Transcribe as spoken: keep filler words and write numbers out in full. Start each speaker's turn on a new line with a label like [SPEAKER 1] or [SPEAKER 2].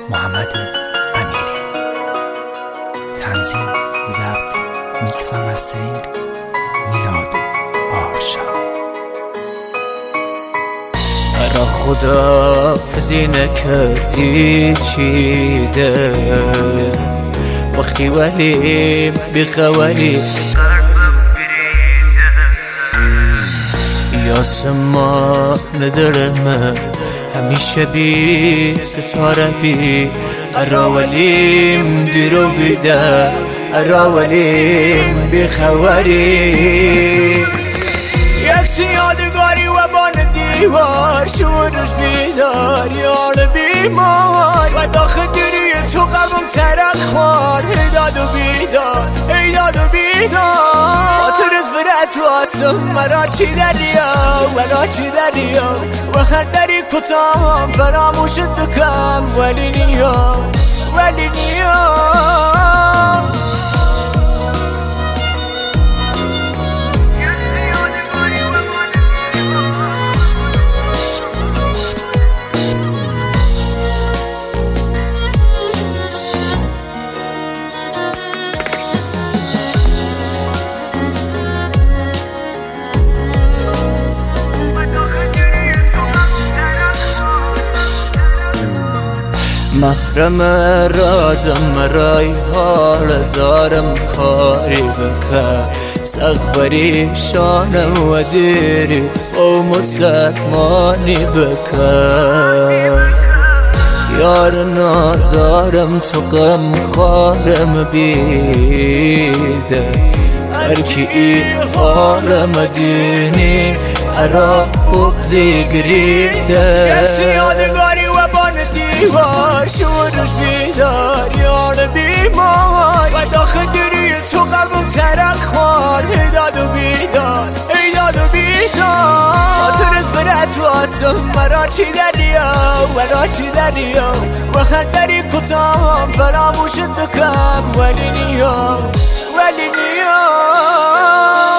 [SPEAKER 1] محمد امیری. تنظیم، ضبط، میکس و مسترینگ میلاد آرشا.
[SPEAKER 2] برا خداحافظی نکردی چیده وقتی ولی بخوری یاسما ندارم همیشه بی ستاره بی اراولیم دیرو بیده اراولیم بخوری یک یادگاری و بان دیوار شورش بیزار یار بیمار و داخل گریه تو قلبم ترک خوار ایداد و بیدار ایداد و بیدار خاطرت فرد تو آسم مرا چی دریا ولا چی دریا و هر دری کتام فراموشت بکم ولی نیا ولی نیا محرم رازم رای حال زارم کاری بکر سغبری شانم و دیری او مسلمانی بکر یار نازارم تو غم خارم بیده هرکی ای حالم دینی ارا بغزی گریده یک یادگاری و بان دیوار شورش بیزار یار بیمار و داخل گریه تو قلبم ترک خوار ایداد و بیدار ایداد و بیدار خاطرت فرد تو آسم مرا چی دریا مرا چی دریا و هر دری کتام فراموشت بکم ولی نیا ولی نیا